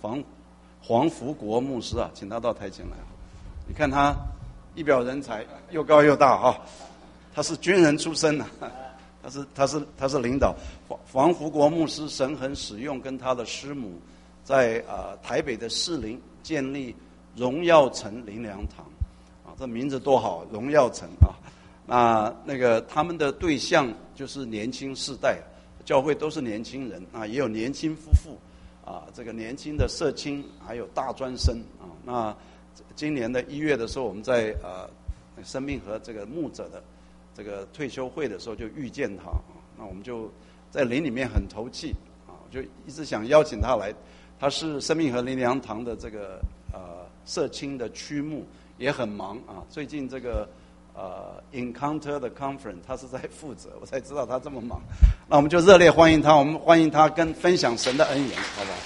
黄福国牧师啊，请他到台前来。你看他一表人才，又高又大啊，他是军人出身的，他是领导。黄福国牧师神很使用，跟他的师母在台北的士林建立荣耀城灵粮堂啊，这名字多好，荣耀城啊。那个他们的对象就是年轻世代，教会都是年轻人啊，也有年轻夫妇啊，这个年轻的社青，还有大专生啊。那今年的1月的时候，我们在生命和这个牧者的这个退休会的时候就遇见他啊，那我们就在灵里面很投契啊，就一直想邀请他来。他是生命和灵粮堂的这个社青的区牧，也很忙啊。最近这个Encounter 的 Conference 他是在负责，我才知道他这么忙。那我们就热烈欢迎他，我们欢迎他跟分享神的恩言，好不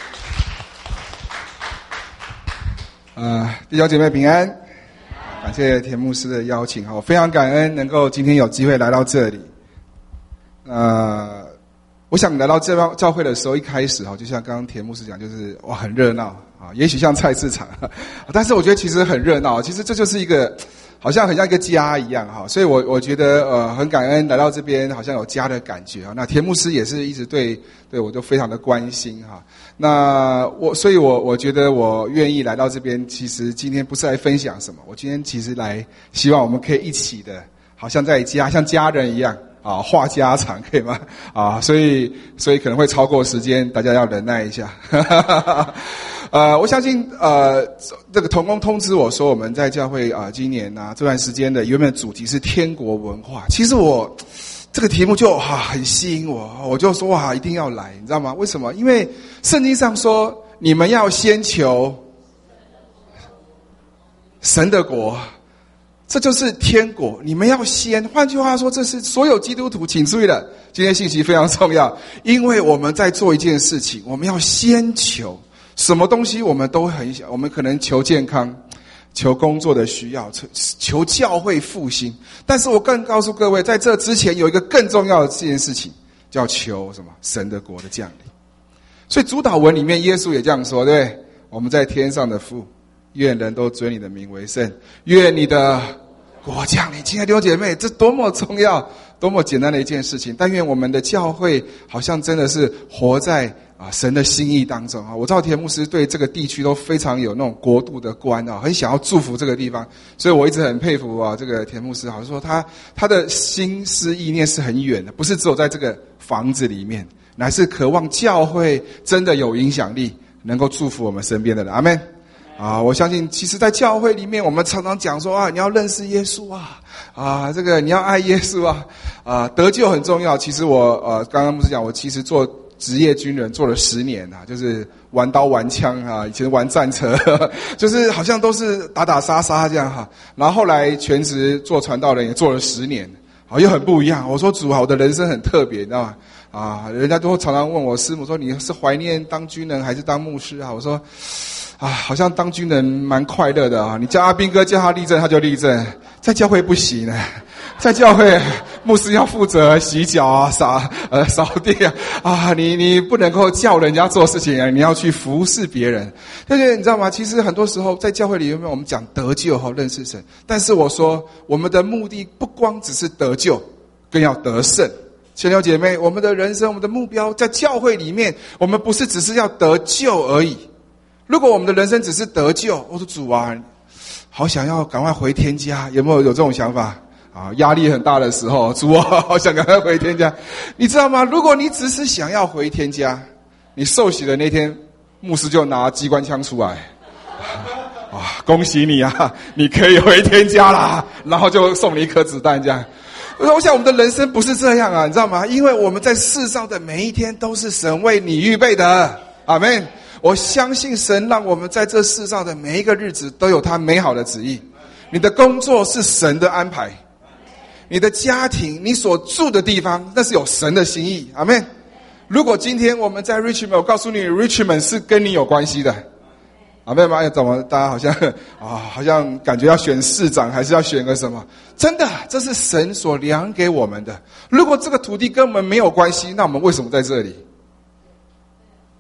好？弟兄姐妹平安，感谢田牧师的邀请，我非常感恩能够今天有机会来到这里。我想来到这教会的时候，一开始就像刚刚田牧师讲，就是哇很热闹啊，也许像菜市场，但是我觉得其实很热闹，其实这就是一个好像很像一个家一样哈，所以我觉得很感恩来到这边，好像有家的感觉啊。那田牧师也是一直对我就非常的关心哈。那所以我觉得我愿意来到这边，其实今天不是来分享什么，我今天其实来希望我们可以一起的，好像在家像家人一样啊，话家常可以吗？啊，所以可能会超过时间，大家要忍耐一下。我相信这个同工通知我说，我们在教会今年这段时间的原本主题是天国文化。其实我这个题目就很吸引我就说一定要来，你知道吗？为什么？因为圣经上说你们要先求神的国，这就是天国，你们要先。换句话说，这是所有基督徒请注意了，今天信息非常重要，因为我们在做一件事情，我们要先求。什么东西我们都很想，我们可能求健康，求工作的需要，求教会复兴。但是我更告诉各位，在这之前有一个更重要的这件事情，叫求什么？神的国的降临。所以主祷文里面耶稣也这样说，对不对？我们在天上的父，愿人都尊你的名为圣，愿你的国降临。亲爱的弟兄姐妹，这多么重要，多么简单的一件事情，但愿我们的教会好像真的是活在神的心意当中我知道田牧师对这个地区都非常有那种国度的观很想要祝福这个地方，所以我一直很佩服这个田牧师，好像说他的心思意念是很远的，不是只有在这个房子里面，乃是渴望教会真的有影响力，能够祝福我们身边的人。阿们。我相信其实在教会里面我们常常讲说你要认识耶稣这个你要爱耶稣得救很重要。其实我刚刚牧师讲，我其实做职业军人做了10年就是玩刀玩枪以前玩战车就是好像都是打打杀杀这样然后后来全职做传道人也做了10年又很不一样。我说主我的人生很特别，你知道吗？人家都常常问我，师母说你是怀念当军人还是当牧师我说好像当军人蛮快乐的你叫阿兵哥叫他立正他就立正，在教会不行在教会牧师要负责洗脚扫地你不能够叫人家做事情你要去服侍别人。但是你知道吗？其实很多时候在教会里面我们讲得救认识神，但是我说我们的目的不光只是得救，更要得胜。亲爱的姐妹，我们的人生我们的目标在教会里面，我们不是只是要得救而已。如果我们的人生只是得救，我说主好想要赶快回天家，有没有这种想法压力很大的时候，主好想赶快回天家。你知道吗？如果你只是想要回天家，你受洗的那天牧师就拿机关枪出来恭喜你你可以回天家啦，然后就送你一颗子弹这样。我想我们的人生不是这样你知道吗？因为我们在世上的每一天都是神为你预备的。阿们。我相信神让我们在这世上的每一个日子都有他美好的旨意。你的工作是神的安排，你的家庭，你所住的地方，那是有神的心意。阿们。如果今天我们在 Richmond， 我告诉你 Richmond 是跟你有关系的。阿们吗？怎么大家好像感觉要选市长还是要选个什么？真的，这是神所量给我们的。如果这个土地跟我们没有关系，那我们为什么在这里？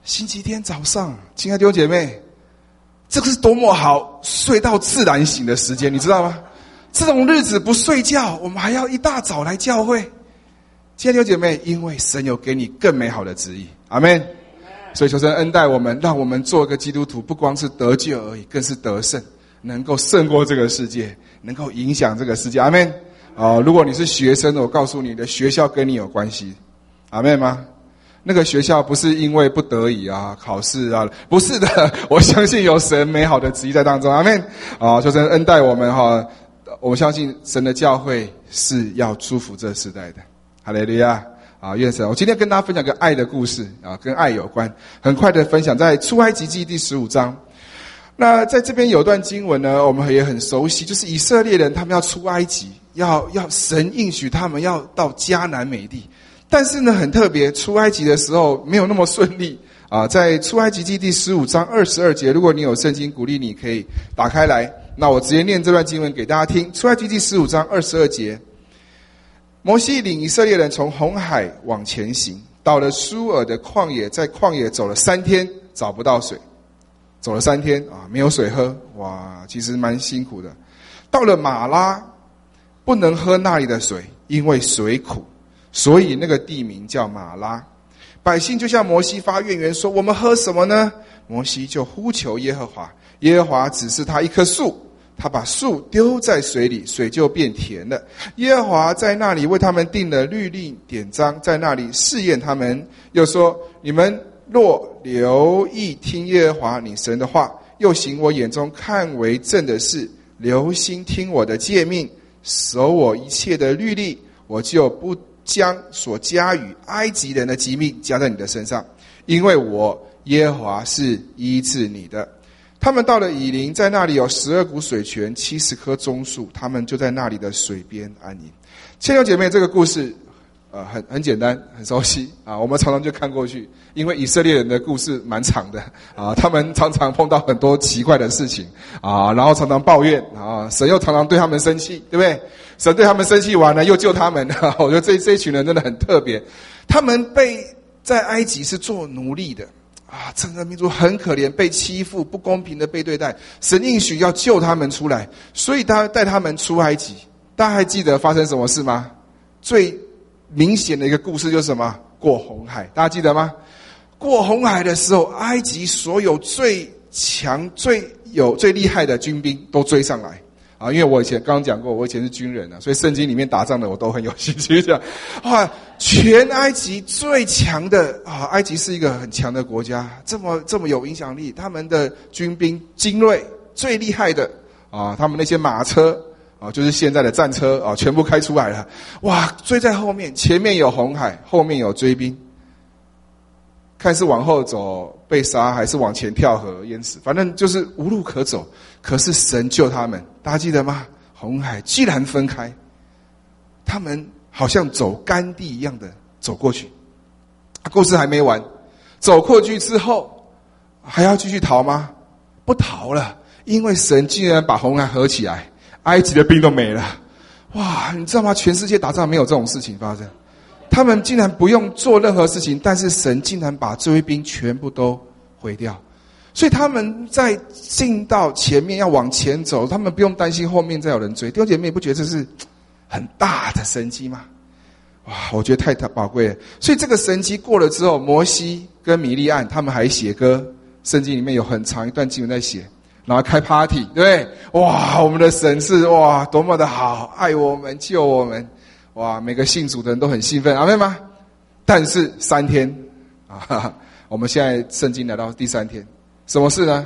星期天早上，亲爱的弟兄姐妹，这个是多么好睡到自然醒的时间，你知道吗？这种日子不睡觉，我们还要一大早来教会。亲爱的弟兄姐妹，因为神有给你更美好的旨意，阿们。所以求神恩待我们，让我们做一个基督徒，不光是得救而已，更是得胜，能够胜过这个世界，能够影响这个世界，阿们。如果你是学生，我告诉你的学校跟你有关系，阿们吗？那个学校不是因为不得已啊，考试啊，不是的，我相信有神美好的旨意在当中，阿们。求神恩待我们哈，我相信神的教会是要祝福这世代的，哈利路亚。愿神，我今天跟大家分享个爱的故事跟爱有关，很快的分享在出埃及记第15章。那在这边有段经文呢，我们也很熟悉，就是以色列人他们要出埃及，要神应许他们要到迦南美地，但是呢很特别，出埃及的时候没有那么顺利在出埃及记第15章22节，如果你有圣经，鼓励你可以打开来，那我直接念这段经文给大家听。出埃及记15章22节，摩西领以色列人从红海往前行，到了舒尔的旷野，在旷野走了3天，找不到水，走了3天没有水喝，哇，其实蛮辛苦的。到了马拉，不能喝那里的水，因为水苦，所以那个地名叫马拉。百姓就向摩西发怨言说，我们喝什么呢？摩西就呼求耶和华，耶和华指示他一棵树，他把树丢在水里，水就变甜了。耶和华在那里为他们定了律例典章，在那里试验他们，又说，你们若留意听耶和华你神的话，又行我眼中看为正的事，留心听我的诫命，守我一切的律例，我就不将所加与埃及人的疾病加在你的身上，因为我耶和华是医治你的。他们到了以琳，在那里有12股水泉，70棵棕树，他们就在那里的水边安营。亲爱的姐妹，这个故事很简单，很熟悉我们常常就看过去，因为以色列人的故事蛮长的他们常常碰到很多奇怪的事情然后常常抱怨神又常常对他们生气，对不对？神对他们生气完了又救他们我觉得这一群人真的很特别。他们被在埃及是做奴隶的整个民族很可怜，被欺负，不公平的被对待，神应许要救他们出来，所以他带他们出埃及。大家还记得发生什么事吗？最明显的一个故事就是什么？过红海，大家记得吗？过红海的时候，埃及所有最强、最厉害的军兵都追上来因为我以前刚刚讲过，我以前是军人所以圣经里面打仗的我都很有兴趣这样全埃及最强的埃及是一个很强的国家，这么有影响力，他们的军兵精锐最厉害的他们那些马车就是现在的战车全部开出来了，哇，追在后面，前面有红海，后面有追兵，看是往后走被杀，还是往前跳河淹死，反正就是无路可走。可是神救他们，大家记得吗？红海既然分开，他们好像走干地一样的走过去。故事还没完，走过去之后还要继续逃吗？不逃了，因为神竟然把红海合起来，埃及的兵都没了。哇，你知道吗？全世界打仗没有这种事情发生，他们竟然不用做任何事情，但是神竟然把追兵全部都毁掉。所以他们在进到前面要往前走，他们不用担心后面再有人追。弟兄姐妹，不觉得这是很大的神迹吗？哇，我觉得太宝贵了。所以这个神迹过了之后，摩西跟米利暗他们还写歌，圣经里面有很长一段经文在写，然后开 party， 对不对？哇，我们的神是多么的好，爱我们，救我们，哇，每个信主的人都很兴奋，阿们吗？但是3天我们现在圣经来到第3天，什么事呢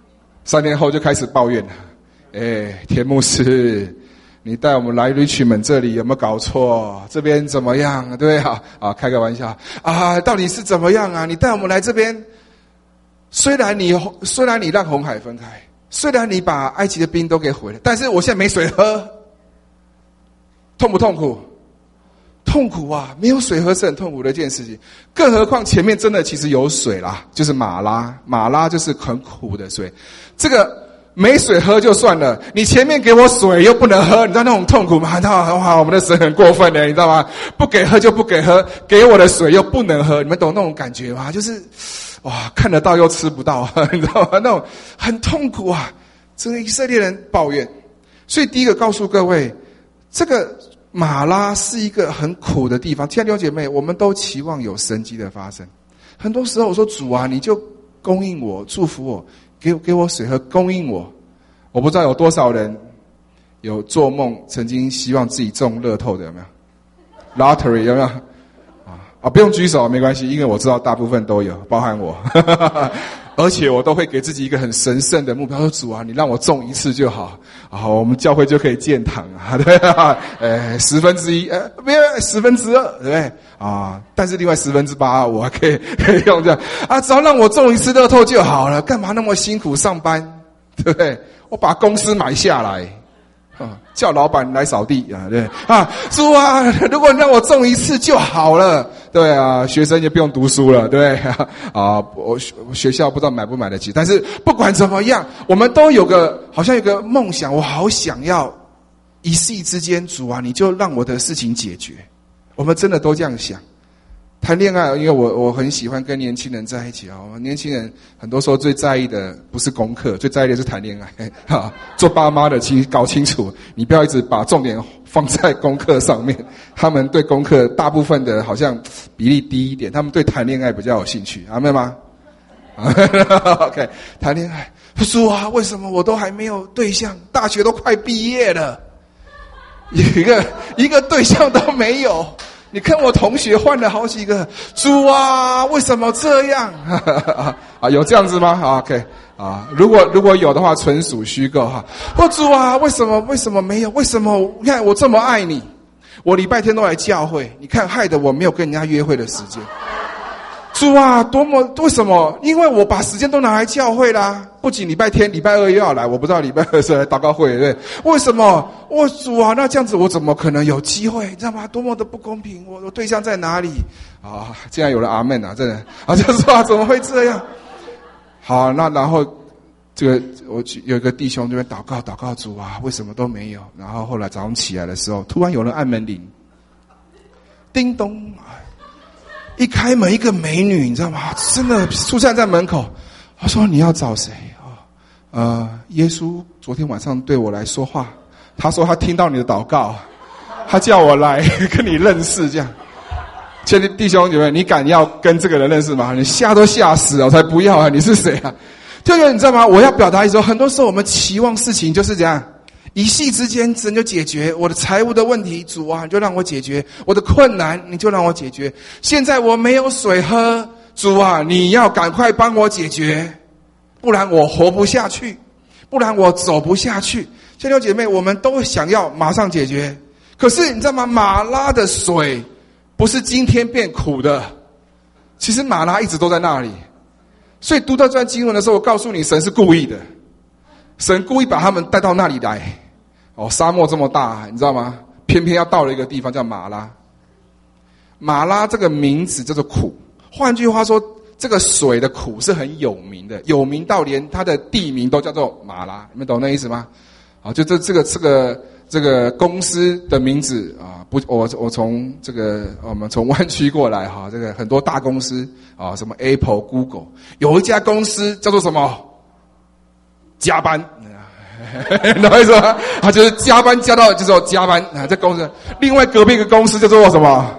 ？3天后就开始抱怨了。田牧师，你带我们来 Richmond 这里有没有搞错？这边怎么样？对不对？开个玩笑到底是怎么样啊？你带我们来这边，虽然你让红海分开，虽然你把埃及的兵都给毁了，但是我现在没水喝，痛不痛苦？痛苦啊！没有水喝是很痛苦的一件事情，更何况前面真的其实有水啦，就是马拉就是很苦的水。这个没水喝就算了，你前面给我水又不能喝，你知道那种痛苦吗？哇，我们的神很过分的，你知道吗？不给喝就不给喝，给我的水又不能喝，你们懂那种感觉吗？就是哇，看得到又吃不到，你知道吗？那种很痛苦啊！整个以色列人抱怨。所以第一个告诉各位，这个马拉是一个很苦的地方。亲爱的弟兄姐妹，我们都期望有神迹的发生。很多时候我说主啊，你就供应我，祝福我，给我水喝，供应我。我不知道有多少人有做梦曾经希望自己中乐透的，有没有 ？Lottery 有没有？不用举手，没关系，因为我知道大部分都有，包含我。而且我都会给自己一个很神圣的目标，说主啊，你让我中一次就好，我们教会就可以建堂啊，对吧？1/10，没有2/10，对不对？但是另外8%我还可以用这样只要让我中一次乐透就好了，干嘛那么辛苦上班，对不对？我把公司买下来。叫老板来扫地对主啊，如果让我中一次就好了，对啊，学生也不用读书了，对我学校不知道买不买得起，但是不管怎么样，我们都好像有个梦想，我好想要一夕之间，主啊，你就让我的事情解决。我们真的都这样想。谈恋爱，因为我很喜欢跟年轻人在一起年轻人很多时候最在意的不是功课，最在意的是谈恋爱做爸妈的搞清楚，你不要一直把重点放在功课上面。他们对功课大部分的好像比例低一点，他们对谈恋爱比较有兴趣，阿们吗？OK， 谈恋爱，主啊，为什么我都还没有对象？大学都快毕业了，一个对象都没有。你看我同学换了好几个，主啊，为什么这样？有这样子吗？OK，如果有的话，纯属虚构主啊，为什么没有？为什么？你看我这么爱你，我礼拜天都来教会，你看害得我没有跟人家约会的时间。主啊，为什么？因为我把时间都拿来教会啦，不仅礼拜天、礼拜二又要来，我不知道礼拜二是来祷告会，对不对？为什么？主啊，那这样子我怎么可能有机会？你知道吗？多么的不公平！我对象在哪里？竟然有了阿们真的就说怎么会这样？好，那然后这个我有一个弟兄这边祷告主啊，为什么都没有？然后后来早上起来的时候，突然有人按门铃，叮咚。一开门，一个美女，你知道吗？真的出现在门口。他说：“你要找谁？”耶稣昨天晚上对我来说话，他说他听到你的祷告，他叫我来跟你认识。这样，亲爱的弟兄姐妹，你敢要跟这个人认识吗？你吓都吓死了，我才不要啊！你是谁啊？这个你知道吗？我要表达的时候，很多时候我们期望事情就是这样。一夕之间神就解决我的财务的问题，主啊，你就让我解决我的困难，你就让我解决。现在我没有水喝，主啊，你要赶快帮我解决，不然我活不下去，不然我走不下去。弟兄姐妹，我们都想要马上解决，可是你知道吗？马拉的水不是今天变苦的，其实马拉一直都在那里。所以读到这段经文的时候，我告诉你，神是故意的，神故意把他们带到那里来。沙漠这么大，你知道吗？偏偏要到了一个地方叫马拉。马拉这个名字叫做苦，换句话说，这个水的苦是很有名的，有名到连它的地名都叫做马拉。你们懂那意思吗？就这个公司的名字我从我们从湾区过来这个很多大公司什么 Apple、Google， 有一家公司叫做什么？加班。懂我意思吗？就是加班加到就是加班这公司。另外隔壁一个公司叫做什么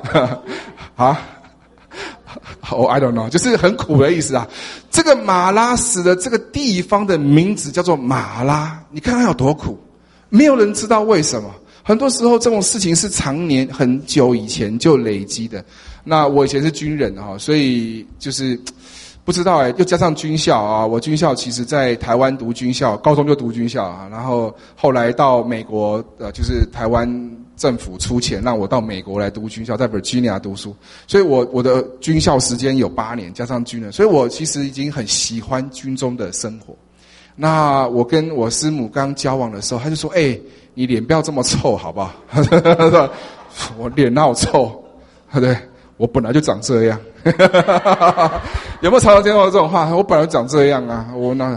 I don't know， 就是很苦的意思这个马拉使的这个地方的名字叫做马拉，你看它有多苦，没有人知道为什么。很多时候这种事情是常年很久以前就累积的。那我以前是军人所以就是不知道又加上军校我军校其实在台湾读军校，高中就读军校然后后来到美国就是台湾政府出钱让我到美国来读军校，在 Virginia 读书，所以我的军校时间有8年，加上军人，所以我其实已经很喜欢军中的生活。那我跟我师母刚交往的时候，他就说：“你脸不要这么臭，好不好？”我脸哪有臭？对，我本来就长这样。有没有常常听到这种话？我本来就长这样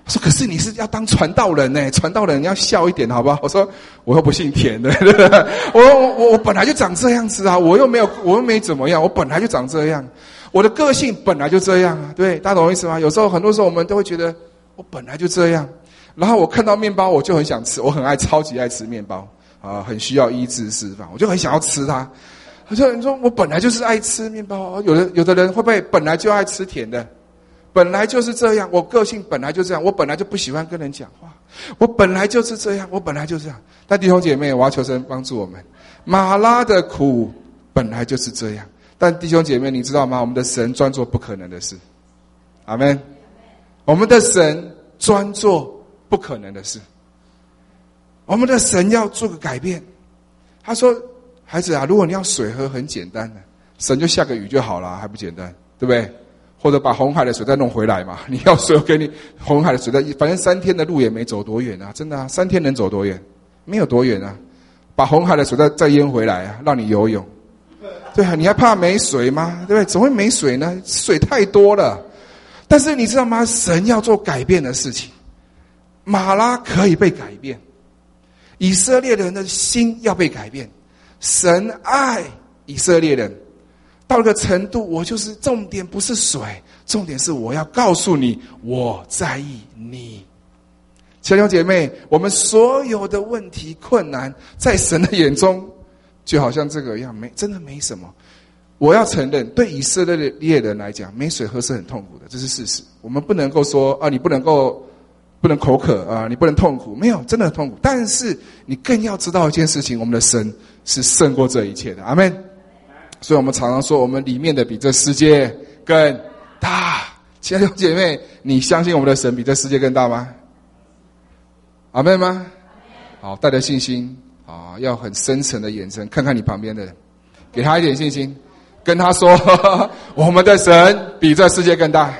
我说可是你是要当传道人呢，传道人要笑一点好不好？我说我又不姓田的，我本来就长这样子啊，我又没怎么样，我本来就长这样，我的个性本来就这样啊，对，大家懂我意思吗？有时候很多时候我们都会觉得我本来就这样，然后我看到面包我就很想吃，我超级爱吃面包啊，很需要医治释放，我就很想要吃它。你说我本来就是爱吃面包，有的人会不会本来就爱吃甜的？本来就是这样，我个性本来就这样，我本来就不喜欢跟人讲话，我本来就是这样，我本来就这样。但弟兄姐妹，我要求神帮助我们，马拉的苦本来就是这样。但弟兄姐妹，你知道吗？我们的神专做不可能的事，阿们。我们的神专做不可能的事，我们的神要做个改变。他说：“孩子啊，如果你要水喝，很简单的，神就下个雨就好了，还不简单，对不对？或者把红海的水再弄回来嘛。你要水，我给你红海的水再，反正3天的路也没走多远啊，真的啊，3天能走多远？没有多远啊。把红海的水再淹回来啊，让你游泳。对啊，你还怕没水吗？对不对？怎么会没水呢？水太多了。但是你知道吗？神要做改变的事情，马拉可以被改变，以色列人的心要被改变。神爱以色列人到了个程度，我就是重点不是水，重点是我要告诉你，我在意你。弟兄姐妹，我们所有的问题困难，在神的眼中，就好像这个一样，真的没什么。我要承认，对以色列人来讲，没水喝是很痛苦的，这是事实。我们不能够说啊，你不能口渴啊，你不能痛苦，没有，真的很痛苦。但是你更要知道一件事情，我们的神是胜过这一切的，阿们。所以我们常常说，我们里面的比这世界更大。亲爱的姐妹，你相信我们的神比这世界更大吗？阿们吗？好，带着信心啊，要很深沉的眼神看看你旁边的人，给他一点信心，跟他说我们的神比这世界更大。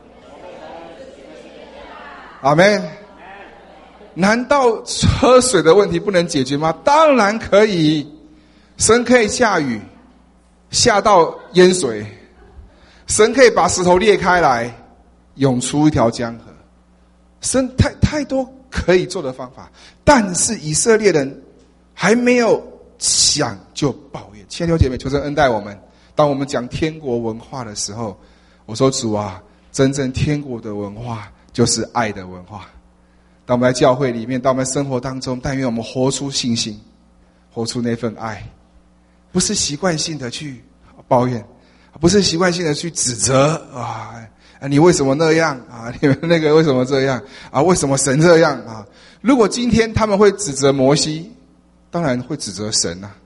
阿们。难道喝水的问题不能解决吗？当然可以。神可以下雨，下到淹水，神可以把石头裂开来，涌出一条江河。神太多可以做的方法，但是以色列人还没有想就抱怨。亲爱的姐妹，求神恩待我们。当我们讲天国文化的时候，我说主啊，真正天国的文化就是爱的文化。当我们在教会里面，当我们生活当中，但愿我们活出信心，活出那份爱，不是习惯性的去抱怨，不是习惯性的去指责啊，你为什么那样啊？你们那个为什么这样啊？为什么神这样啊？如果今天他们会指责摩西，当然会指责神啊。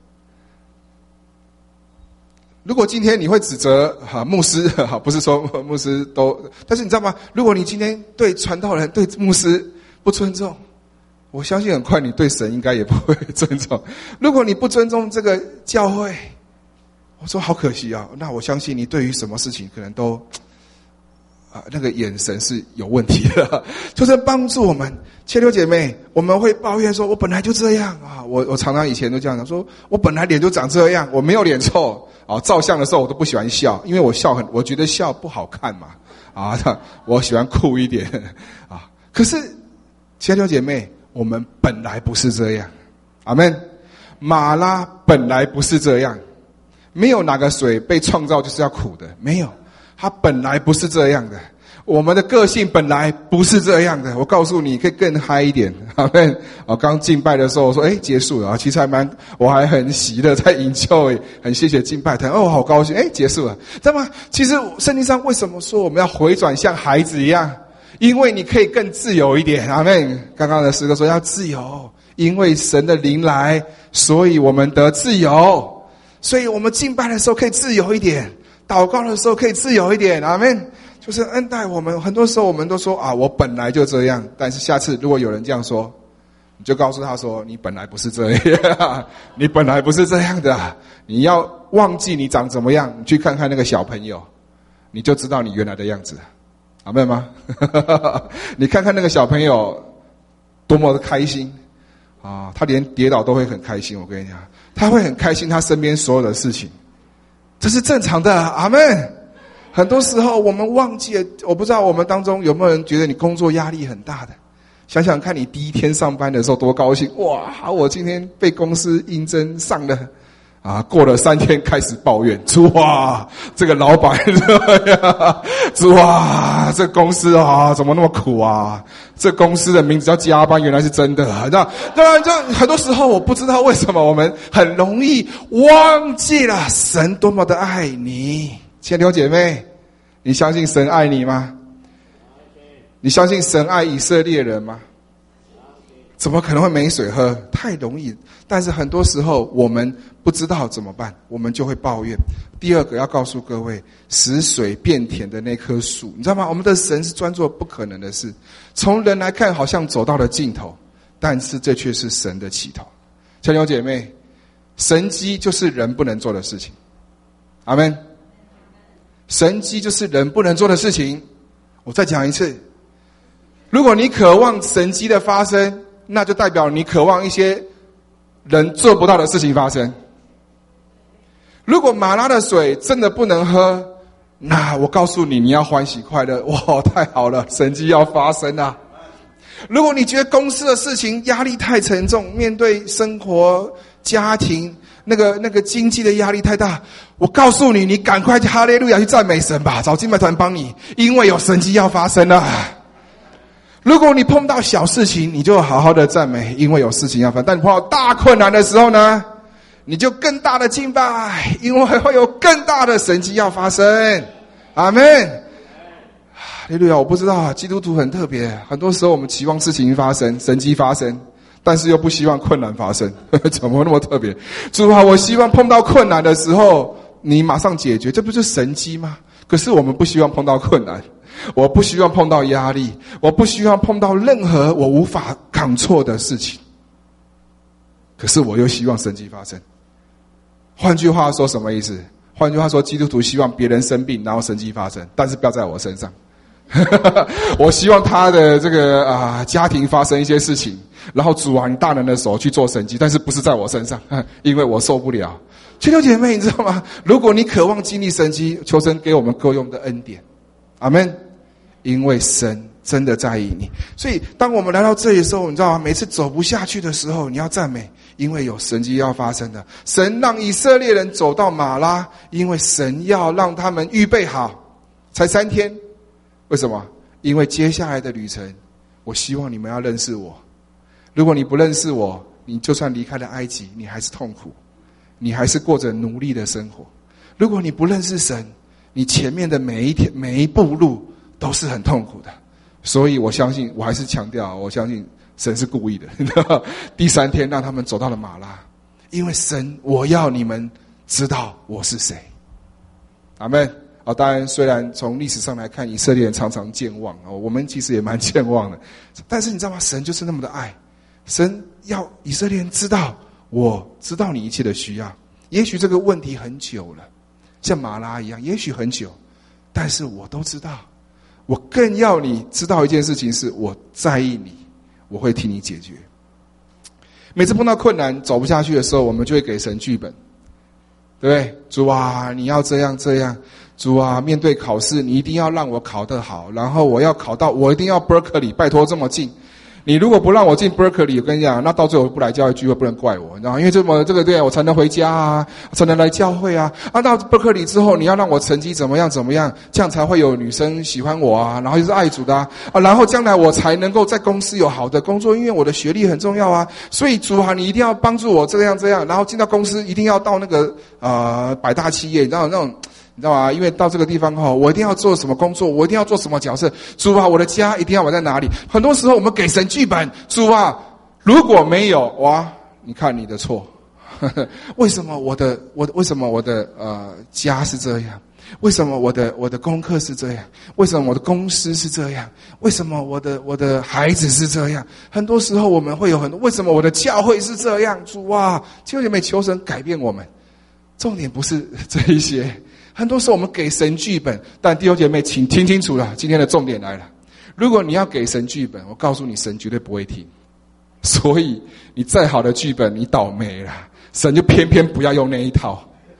如果今天你会指责牧师，不是说牧师都，但是你知道吗？如果你今天对传道人、对牧师不尊重，我相信很快你对神应该也不会尊重。如果你不尊重这个教会，我说好可惜啊。那我相信你对于什么事情可能都那个眼神是有问题的。就是帮助我们，亲爱的姐妹，我们会抱怨说我本来就这样啊。我常常以前都这样讲，说我本来脸就长这样，我没有脸臭啊。照相的时候我都不喜欢笑，因为我我觉得笑不好看嘛我喜欢酷一点啊。可是亲爱的姐妹，我们本来不是这样，阿们。马拉本来不是这样，没有哪个水被创造就是要苦的，没有，它本来不是这样的。我们的个性本来不是这样的。我告诉你，可以更嗨一点，阿们。刚敬拜的时候我说结束了，其实我还很喜乐在enjoy，很谢谢敬拜团，好高兴，结束了。知道吗？其实圣经上为什么说我们要回转像孩子一样？因为你可以更自由一点，阿们。刚刚的诗歌说要自由，因为神的灵来，所以我们得自由。所以我们敬拜的时候可以自由一点，祷告的时候可以自由一点，阿们。就是恩待我们。很多时候我们都说我本来就这样，但是下次如果有人这样说，你就告诉他说你本来不是这样你本来不是这样的。你要忘记你长怎么样，你去看看那个小朋友，你就知道你原来的样子，阿们吗你看看那个小朋友多么的开心他连跌倒都会很开心。我跟你讲，他会很开心他身边所有的事情，这是正常的，阿们。 很多时候我们忘记了，我不知道我们当中有没有人觉得你工作压力很大的？想想看你第一天上班的时候多高兴，哇！我今天被公司应征上了，过了3天开始抱怨，主啊，这个老板，主啊，这公司啊怎么那么苦啊？这公司的名字叫加班，原来是真的。那当然，就很多时候我不知道为什么我们很容易忘记了神多么的爱你。亲爱的弟兄姐妹，你相信神爱你吗？你相信神爱以色列人吗？怎么可能会没水喝？太容易。但是很多时候我们不知道怎么办，我们就会抱怨。第二个要告诉各位，使水变甜的那棵树，你知道吗？我们的神是专做不可能的事。从人来看好像走到了尽头，但是这却是神的起头。亲爱的姐妹，神迹就是人不能做的事情。阿们。神迹就是人不能做的事情。我再讲一次，如果你渴望神迹的发生，那就代表你渴望一些人做不到的事情发生。如果马拉的水真的不能喝，那我告诉你，你要欢喜快乐。哇，太好了，神迹要发生啊！如果你觉得公司的事情压力太沉重，面对生活、家庭那个经济的压力太大，我告诉你，你赶快哈利路亚去赞美神吧，找敬拜团帮你，因为有神迹要发生了。如果你碰到小事情，你就好好的赞美，因为有事情要发生。但你碰到大困难的时候呢，你就更大的敬拜，因为会有更大的神迹要发生。阿们。哈利路亚！我不知道基督徒很特别，很多时候我们期望事情发生，神迹发生，但是又不希望困难发生。怎么那么特别？主啊，我希望碰到困难的时候你马上解决，这不是神迹吗？可是我们不希望碰到困难，我不希望碰到压力，我不希望碰到任何我无法抗挫的事情，可是我又希望神迹发生。换句话说什么意思？换句话说，基督徒希望别人生病然后神迹发生，但是不要在我身上。我希望他的这个家庭发生一些事情，然后主啊，你大能的手去做神迹，但是不是在我身上，因为我受不了。弟兄姐妹，你知道吗？如果你渴望经历神迹，求神给我们够用的恩典。阿们。因为神真的在意你，所以当我们来到这里的时候，你知道吗？每次走不下去的时候，你要赞美，因为有神迹要发生的。神让以色列人走到马拉，因为神要让他们预备好，才3天。为什么？因为接下来的旅程，我希望你们要认识我。如果你不认识我，你就算离开了埃及，你还是痛苦，你还是过着奴隶的生活。如果你不认识神，你前面的每一天每一步路都是很痛苦的。所以我相信，我还是强调，我相信神是故意的。第3天让他们走到了马拉，因为神，我要你们知道我是谁。阿们。当然虽然从历史上来看，以色列人常常健忘，我们其实也蛮健忘的，但是你知道吗？神就是那么的爱，神要以色列人知道，我知道你一切的需要。也许这个问题很久了，像马拉一样，也许很久，但是我都知道。我更要你知道一件事情，是我在意你，我会替你解决。每次碰到困难走不下去的时候，我们就会给神剧本，对不对？主啊，你要这样这样。主啊，面对考试，你一定要让我考得好，然后我要考到，我一定要 Berkeley， 拜托这么近。你如果不让我进 Berkeley， 我跟你讲，那到最后不来教会聚会，不能怪我，你知道吗？因为这个对我才能回家啊，才能来教会啊。到 Berkeley 之后，你要让我成绩怎么样怎么样，这样才会有女生喜欢我啊，然后就是爱主的啊，然后将来我才能够在公司有好的工作，因为我的学历很重要啊。所以主啊，你一定要帮助我这样这样，然后进到公司一定要到那个百大企业，你知道那种。你知道吗？因为到这个地方我一定要做什么工作，我一定要做什么角色。主啊，我的家一定要摆在哪里？很多时候我们给神剧本，主啊，如果没有，哇，你看你的错。为什么我的家是这样？为什么我的功课是这样？为什么我的公司是这样？为什么我的孩子是这样？很多时候我们会有很多，为什么我的教会是这样？主啊，弟兄姐妹，求神改变我们。重点不是这一些。很多时候我们给神剧本，但弟兄姐妹请听清楚了，今天的重点来了。如果你要给神剧本，我告诉你，神绝对不会听。所以你再好的剧本，你倒霉了，神就偏偏不要用那一套。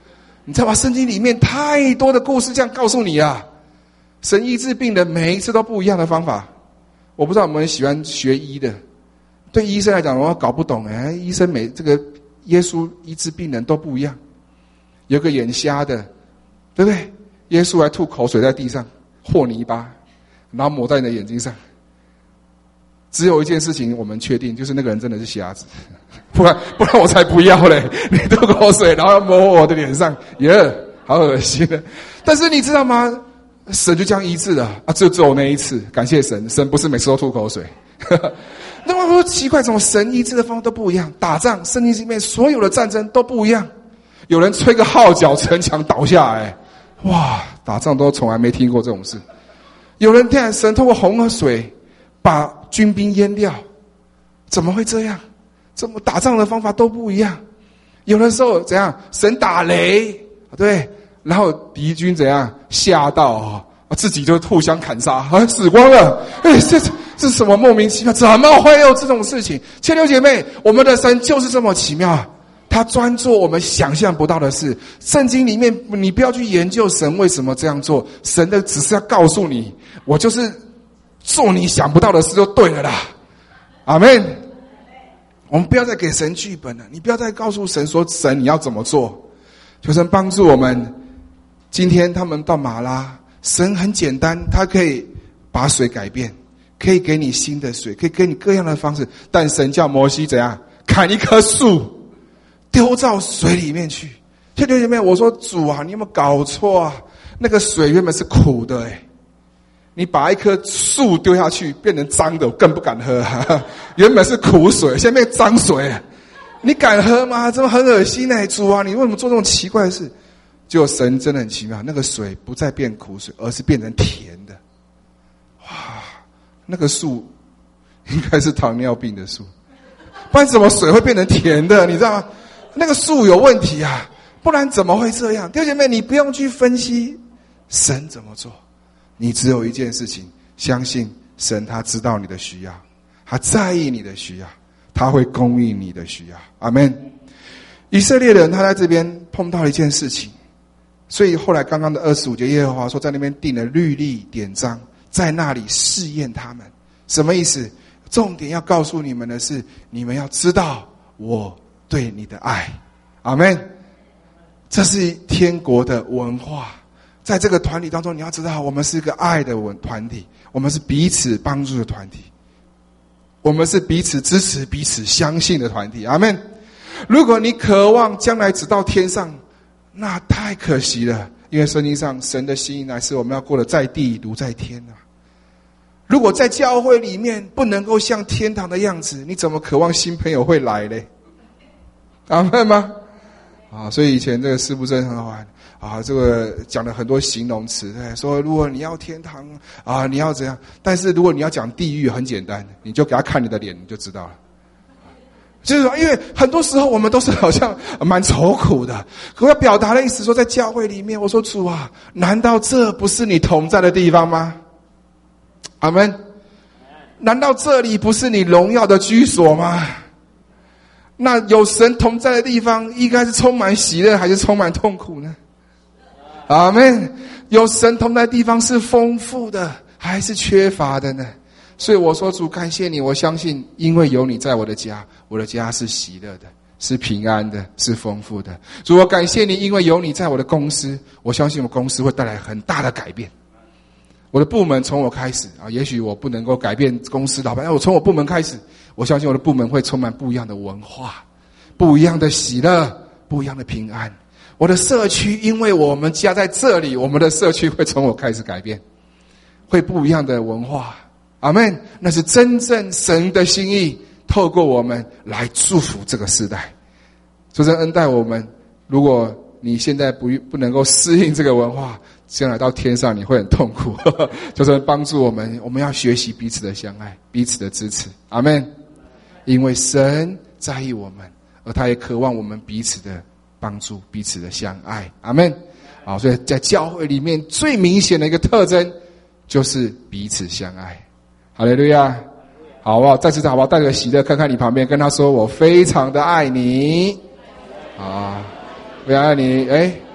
你知道吗？圣经里面太多的故事这样告诉你啊，神医治病人每一次都不一样的方法。我不知道有没有人喜欢学医的，对医生来讲我搞不懂，医生这个耶稣医治病人都不一样。有个眼瞎的，对不对？耶稣还吐口水在地上和泥巴，然后抹在你的眼睛上。只有一件事情我们确定，就是那个人真的是瞎子，不然我才不要嘞！你吐口水，然后要抹我的脸上，好恶心的。但是你知道吗？神就这样医治了啊！只有那一次，感谢神，神不是每次都吐口水。那么说奇怪，怎么神医治的方法都不一样？打仗，圣经里面所有的战争都不一样。有人吹个号角，城墙倒下来，哇！打仗都从来没听过这种事。有人看神透过红河水把军兵淹掉，怎么会这样？怎么打仗的方法都不一样？有的时候怎样？神打雷，对，然后敌军怎样吓到自己就互相砍杀，死光了。这是什么莫名其妙？怎么会有这种事情？亲爱的姐妹，我们的神就是这么奇妙啊！他专做我们想象不到的事。圣经里面，你不要去研究神为什么这样做，神的只是要告诉你，我就是做你想不到的事就对了啦。阿们。我们不要再给神剧本了，你不要再告诉神说神你要怎么做。求神帮助我们。今天他们到马拉，神很简单，他可以把水改变，可以给你新的水，可以给你各样的方式，但神叫摩西怎样？砍一棵树丢到水里面去。弟兄姐妹，我说主啊，你有没有搞错啊？那个水原本是苦的你把一棵树丢下去变成脏的，我更不敢喝原本是苦水，现在变脏水你敢喝吗？这么很恶心主啊，你为什么做这种奇怪的事？结果神真的很奇妙，那个水不再变苦水，而是变成甜的。哇，那个树应该是糖尿病的树，不然怎么水会变成甜的？你知道吗？那个树有问题啊，不然怎么会这样？弟兄姐妹，你不用去分析神怎么做，你只有一件事情，相信神，他知道你的需要，他在意你的需要，他会供应你的需要。阿们。以色列人他在这边碰到了一件事情，所以后来刚刚的25节，耶和华说在那边定了律例典章，在那里试验他们。什么意思？重点要告诉你们的是，你们要知道我对你的爱。阿们。这是天国的文化。在这个团体当中，你要知道我们是一个爱的团体，我们是彼此帮助的团体，我们是彼此支持彼此相信的团体。阿们。如果你渴望将来只到天上，那太可惜了，因为圣经上神的心意乃是我们要过得在地如在天啊。如果在教会里面不能够像天堂的样子，你怎么渴望新朋友会来嘞？阿们吗？所以以前这个师父真的很好玩这个讲了很多形容词，说如果你要天堂你要怎样，但是如果你要讲地狱，很简单，你就给他看你的脸，你就知道了。就是说，因为很多时候我们都是好像蛮愁苦的，可我要表达的意思说，在教会里面，我说主啊，难道这不是你同在的地方吗？阿们。难道这里不是你荣耀的居所吗？那有神同在的地方，应该是充满喜乐，还是充满痛苦呢？阿们。有神同在的地方是丰富的，还是缺乏的呢？所以我说主，感谢你，我相信因为有你在我的家，我的家是喜乐的，是平安的，是丰富的。主，我感谢你，因为有你在我的公司，我相信我公司会带来很大的改变。我的部门从我开始也许我不能够改变公司老板，但我从我部门开始，我相信我的部门会充满不一样的文化，不一样的喜乐，不一样的平安。我的社区，因为我们家在这里，我们的社区会从我开始改变，会不一样的文化。阿们。那是真正神的心意，透过我们来祝福这个世代。求神恩待我们，如果你现在不能够适应这个文化，将来到天上你会很痛苦求神帮助我们，我们要学习彼此的相爱，彼此的支持。阿们。因为神在意我们，而他也渴望我们彼此的帮助，彼此的相爱。阿们。好，所以在教会里面最明显的一个特征就是彼此相爱。哈利路亚。好不好？再次好不好？带着喜乐看看你旁边，跟他说我非常的爱你。非常爱你。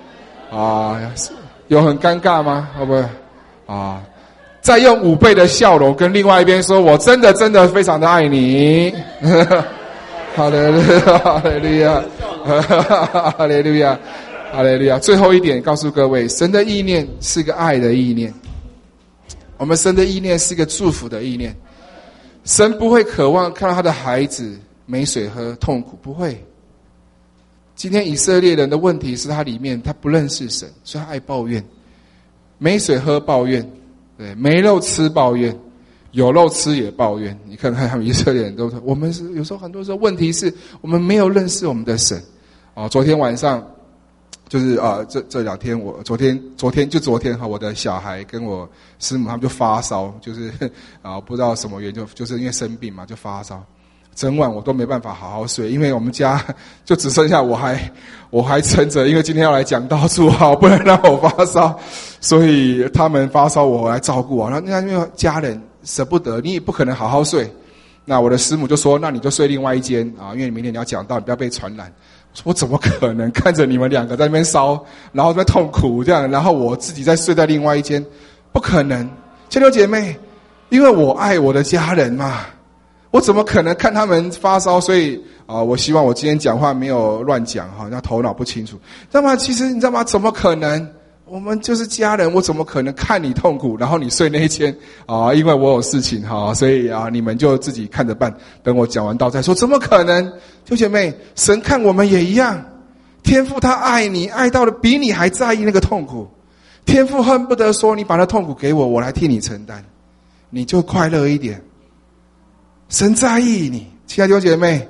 啊，有很尴尬吗？会不会啊？再用5倍的笑容跟另外一边说，我真的真的非常的爱你。哈利路亚，哈利路亚，哈利路亚，哈利路亚。最后一点告诉各位，神的意念是个爱的意念，我们神的意念是个祝福的意念。神不会渴望看到他的孩子没水喝痛苦，不会。今天以色列人的问题是他里面他不认识神，所以他爱抱怨，没水喝抱怨，对，没肉吃抱怨，有肉吃也抱怨。你看看他们以色列人都，我们是有时候很多时候问题是我们没有认识我们的神啊。昨天晚上就是这2天我昨天哈，我的小孩跟我师母他们就发烧，就是不知道什么原因，就是因为生病嘛就发烧。整晚我都没办法好好睡，因为我们家就只剩下我还撑着，因为今天要来讲道祝好，不能让我发烧，所以他们发烧我来照顾啊。那因为家人舍不得，你也不可能好好睡。那我的师母就说：“那你就睡另外一间啊，因为明天你要讲道，你不要被传染。”我怎么可能看着你们2个在那边烧，然后在那边痛苦这样，然后我自己再睡在另外一间？不可能，亲爱姐妹，因为我爱我的家人嘛。我怎么可能看他们发烧？所以我希望我今天讲话没有乱讲哈，那头脑不清楚。那么其实你知道吗？怎么可能？我们就是家人，我怎么可能看你痛苦，然后你睡那一间啊？因为我有事情哈，所以你们就自己看着办。等我讲完道再说。怎么可能？弟兄姐妹，神看我们也一样。天父他爱你，爱到了比你还在意那个痛苦。天父恨不得说：“你把那痛苦给我，我来替你承担，你就快乐一点。”神在意你，亲爱的弟兄姐妹，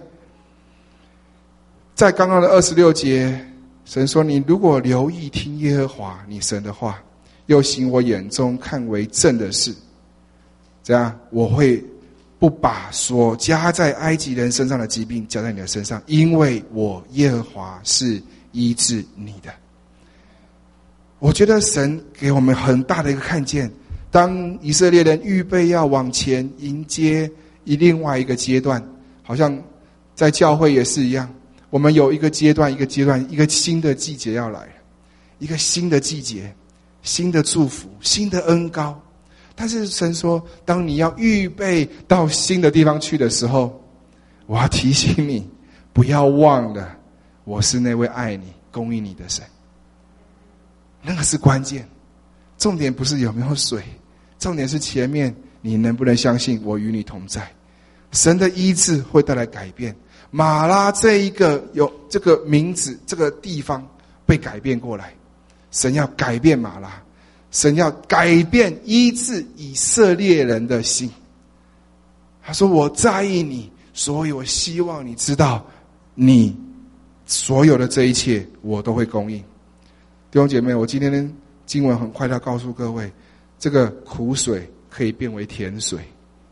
在刚刚的26节，神说：“你如果留意听耶和华你神的话，又行我眼中看为正的事，这样我会不把所加在埃及人身上的疾病加在你的身上，因为我耶和华是医治你的。”我觉得神给我们很大的一个看见，当以色列人预备要往前迎接另外一个阶段，好像在教会也是一样，我们有一个阶段一个新的季节要来，一个新的季节，新的祝福，新的恩膏。但是神说，当你要预备到新的地方去的时候，我要提醒你，不要忘了我是那位爱你供应你的神。那个是关键，重点不是有没有水，重点是前面你能不能相信我与你同在。神的医治会带来改变。马拉这一个有这个名字，这个地方被改变过来，神要改变马拉，神要改变医治以色列人的心。他说：“我在意你，所以我希望你知道，你所有的这一切我都会供应。”弟兄姐妹，我今天的经文很快要告诉各位，这个苦水可以变为甜水。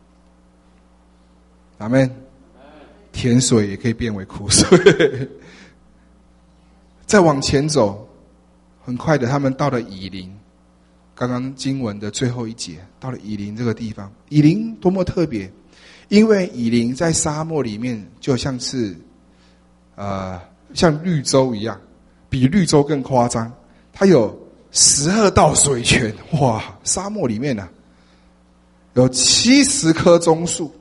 阿们。甜水也可以变为苦水。再往前走，很快的他们到了以琳，刚刚经文的最后一节，到了以琳这个地方。以琳多么特别，因为以琳在沙漠里面就像是像绿洲一样，比绿洲更夸张，它有12道水泉。哇，沙漠里面有70棵棕树。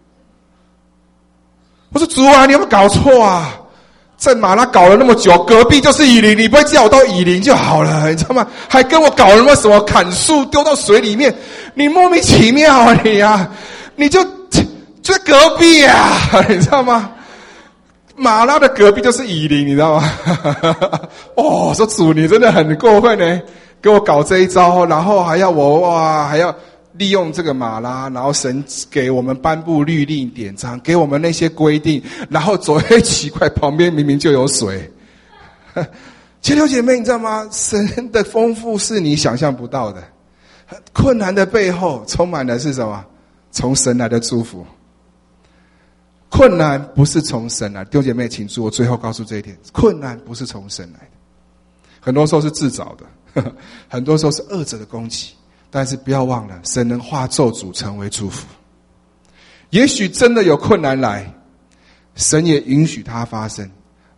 我说：“主啊，你有没有搞错啊？在马拉搞了那么久，隔壁就是以琳，你不会叫我到以琳就好了，你知道吗？还跟我搞了什么砍树丢到水里面，你莫名其妙啊你啊！你就在隔壁啊，你知道吗？马拉的隔壁就是以琳，你知道吗？哦，说主你真的很过分呢，给我搞这一招，然后还要我还要。”利用这个马拉，然后神给我们颁布律令典章，给我们那些规定，然后走奇怪，旁边明明就有水。亲爱姐妹，你知道吗？神的丰富是你想象不到的。困难的背后充满的是什么？从神来的祝福。困难不是从神来的，弟兄姐妹请注意，我最后告诉这一点，困难不是从神来的，很多时候是自找的，很多时候是恶者的攻击。但是不要忘了，神能化咒诅成为祝福。也许真的有困难来，神也允许它发生，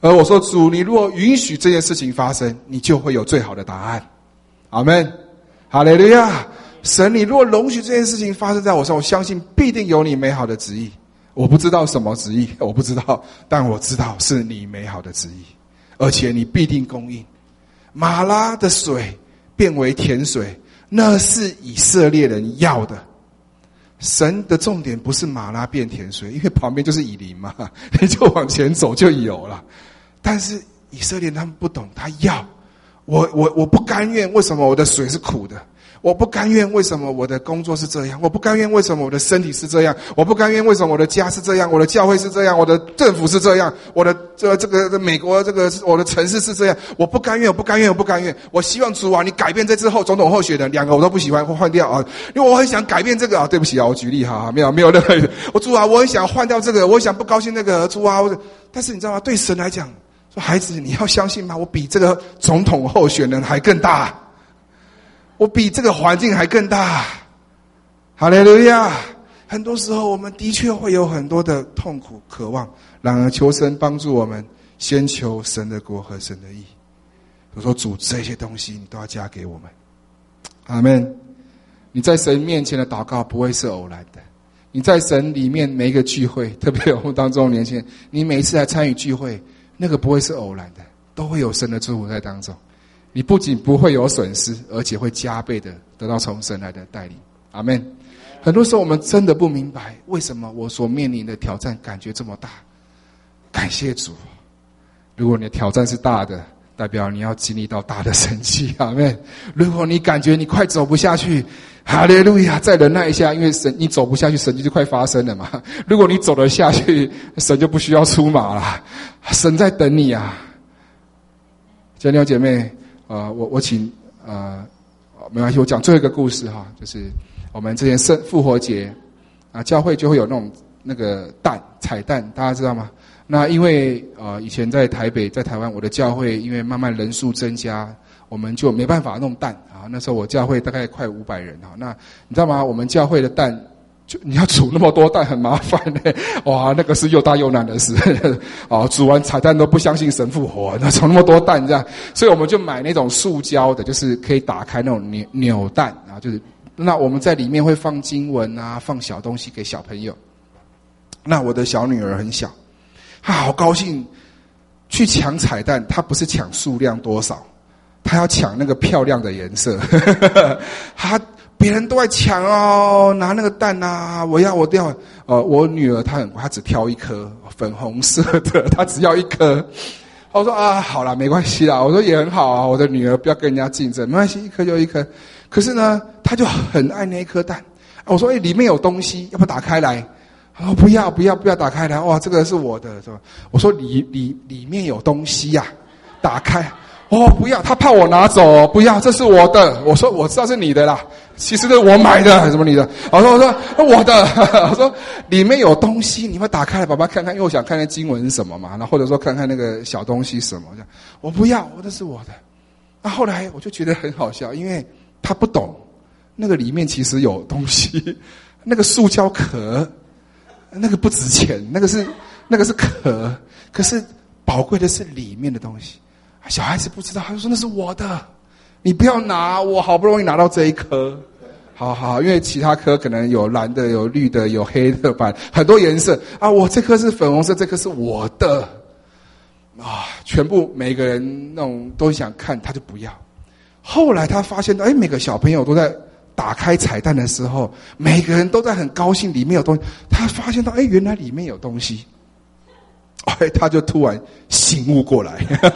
而我说主，你如果允许这件事情发生，你就会有最好的答案。阿们，哈利路亚！神，你如果容许这件事情发生在我身上，我相信必定有你美好的旨意。我不知道什么旨意，我不知道，但我知道是你美好的旨意，而且你必定供应。马拉的水变为甜水，那是以色列人要的。神的重点不是马拉变甜水，因为旁边就是以琳嘛，你就往前走就有了。但是以色列他们不懂，他要我不甘愿，为什么我的水是苦的？我不甘愿，为什么我的工作是这样？我不甘愿，为什么我的身体是这样？我不甘愿，为什么我的家是这样？我的教会是这样？我的政府是这样？我的这个美国我的城市是这样？我不甘愿，我不甘愿，我不甘愿！我希望主啊，你改变这次总统候选人，两个我都不喜欢，换掉啊！因为我很想改变这个啊，对不起啊，我举例哈，没有任何，我主啊，我很想换掉这个，我想不高兴那个主啊，但是你知道吗？对神来讲，说孩子，你要相信吗？我比这个总统候选人还更大。我比这个环境还更大，哈利路亚！很多时候我们的确会有很多的痛苦渴望，然而求神帮助我们，先求神的国和神的义。我说主，这些东西你都要加给我们。阿们。你在神面前的祷告不会是偶然的，你在神里面每一个聚会，特别我们当中年轻人，你每一次来参与聚会，那个不会是偶然的，都会有神的祝福在当中。你不仅不会有损失，而且会加倍的得到从神来的带领。阿们。很多时候我们真的不明白，为什么我所面临的挑战感觉这么大。感谢主，如果你的挑战是大的，代表你要经历到大的神迹。阿们。如果你感觉你快走不下去，哈利路亚，再忍耐一下，因为神你走不下去，神迹就快发生了嘛。如果你走得下去，神就不需要出马了，神在等你啊。亲爱的姐妹，我请没关系，我讲最后一个故事哈，就是我们之前复活节啊，教会就会有那个彩蛋，大家知道吗？那因为以前在台北在台湾，我的教会因为慢慢人数增加，我们就没办法弄蛋啊。那时候我教会大概快500人哈，那你知道吗？我们教会的蛋就你要煮那么多蛋很麻烦的，哇，那个是又大又难的事啊！煮完彩蛋都不相信神复活，那煮那么多蛋这样，所以我们就买那种塑胶的，就是可以打开那种扭蛋啊，就是那我们在里面会放经文啊，放小东西给小朋友。那我的小女儿很小，她好高兴去抢彩蛋，她不是抢数量多少，她要抢那个漂亮的颜色，别人都在抢哦，拿那个蛋啊，我要。我女儿她很乖，她只挑一颗粉红色的，她只要一颗。我说啊，好啦，没关系啦。我说也很好啊，我的女儿不要跟人家竞争，没关系，一颗就一颗。可是呢，她就很爱那一颗蛋。我说里面有东西，要不要打开来？她说不要打开来。哇，这个是我的，是吧？我说里面有东西呀，打开。哦，不要，他怕我拿走，不要，这是我的。我说我知道是你的啦，其实是我买的，什么你的？我说我的，我说里面有东西，你们打开来，爸爸看看，因为我想看看经文是什么嘛，然后或者说看看那个小东西什么这样。我不要，这是我的。那后来我就觉得很好笑，因为他不懂，那个里面其实有东西，那个塑胶壳，那个不值钱，那个是壳，可是宝贵的是里面的东西。小孩子不知道，他就说那是我的，你不要拿，我好不容易拿到这一颗。好，因为其他颗可能有蓝的、有绿的、有黑的版，很多颜色啊。我这颗是粉红色，这颗是我的啊。全部每个人那种都想看，他就不要。后来他发现到，每个小朋友都在打开彩蛋的时候，每个人都在很高兴，里面有东西。他发现到，原来里面有东西。他就突然醒悟过来，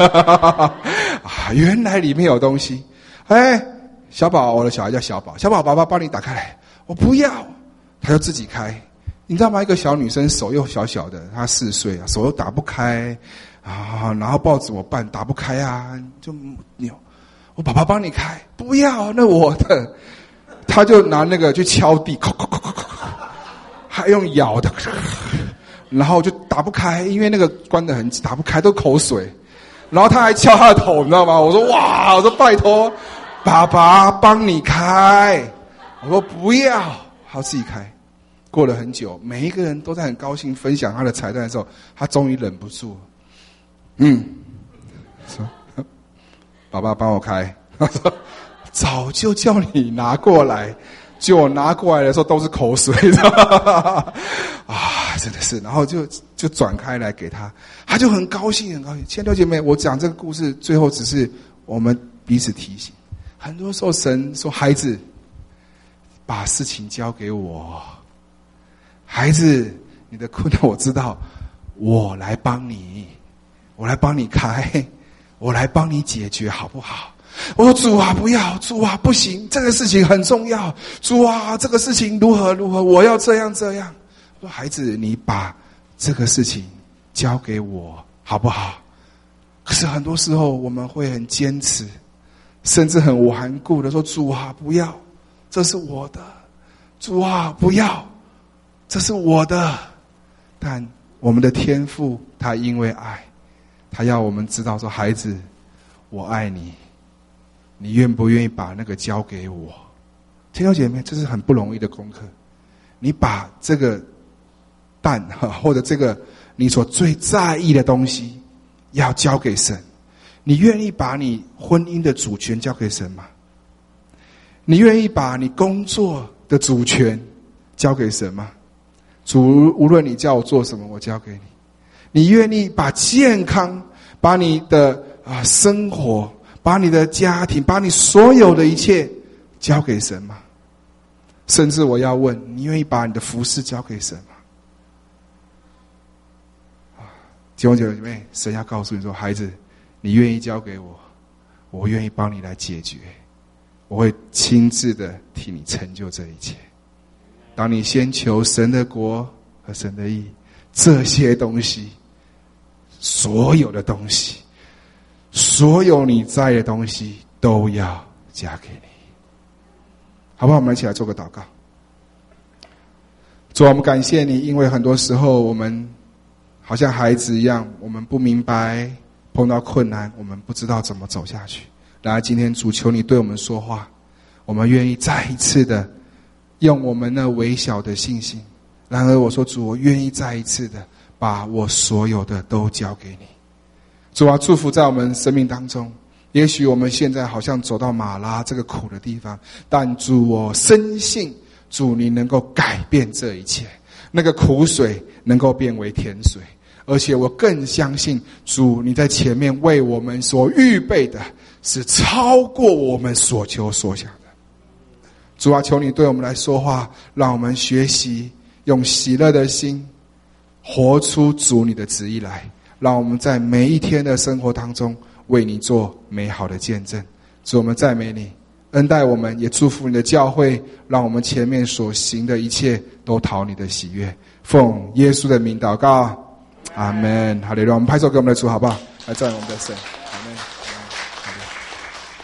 原来里面有东西。小宝，我的小孩叫小宝，小宝，爸爸帮你打开来。我不要，他就自己开。你知道吗？一个小女生手又小小的，她4岁啊，手又打不开啊，然后不知道怎么办，打不开啊，就扭。我爸爸帮你开，不要，那我的。他就拿那个去敲地，还用咬的。然后就打不开，因为那个关得很紧，打不开都口水。然后他还敲他的头，你知道吗？我说哇，我说拜托，爸爸帮你开。我说不要，他自己开。过了很久，每一个人都在很高兴分享他的彩蛋的时候，他终于忍不住了。 说爸爸帮我开。他说早就叫你拿过来，就我拿过来的时候都是口水，啊，真的是，然后就转开来给他，他就很高兴，很高兴。亲爱的姐妹，我讲这个故事最后只是我们彼此提醒，很多时候神说孩子，把事情交给我，孩子，你的困难我知道，我来帮你，我来帮你开，我来帮你解决，好不好？我说主啊，不要，主啊，不行，这个事情很重要，主啊，这个事情如何如何，我要这样这样。我说孩子，你把这个事情交给我，好不好？可是很多时候我们会很坚持，甚至很顽固的说，主啊，不要，这是我的，主啊，不要，这是我的。但我们的天父他因为爱，他要我们知道说，孩子，我爱你，你愿不愿意把那个交给我？弟兄姐妹，这是很不容易的功课。你把这个蛋或者这个你所最在意的东西要交给神，你愿意把你婚姻的主权交给神吗？你愿意把你工作的主权交给神吗？主，无论你叫我做什么，我交给你。你愿意把健康，把你的生活，把你的家庭，把你所有的一切交给神吗？甚至我要问，你愿意把你的服事交给神吗？弟兄姐妹，神要告诉你说，孩子，你愿意交给我，我愿意帮你来解决，我会亲自的替你成就这一切。当你先求神的国和神的义，这些东西，所有的东西，所有你在的东西都要加给你，好不好？我们一起来做个祷告。主啊，我们感谢你，因为很多时候我们好像孩子一样，我们不明白，碰到困难我们不知道怎么走下去。然而今天主，求你对我们说话，我们愿意再一次的用我们那微小的信心。然而我说，主，我愿意再一次的把我所有的都交给你。主啊，祝福在我们生命当中。也许我们现在好像走到马拉这个苦的地方，但主，我深信主你能够改变这一切，那个苦水能够变为甜水。而且我更相信主你在前面为我们所预备的是超过我们所求所想的。主啊，求你对我们来说话，让我们学习用喜乐的心活出主你的旨意来，让我们在每一天的生活当中为你做美好的见证。主，我们赞美你，恩待我们，也祝福你的教会，让我们前面所行的一切都讨你的喜悦。奉耶稣的名祷告，阿们。哈利路亚！我们拍手给我们的主好不好？来赞美我们的神。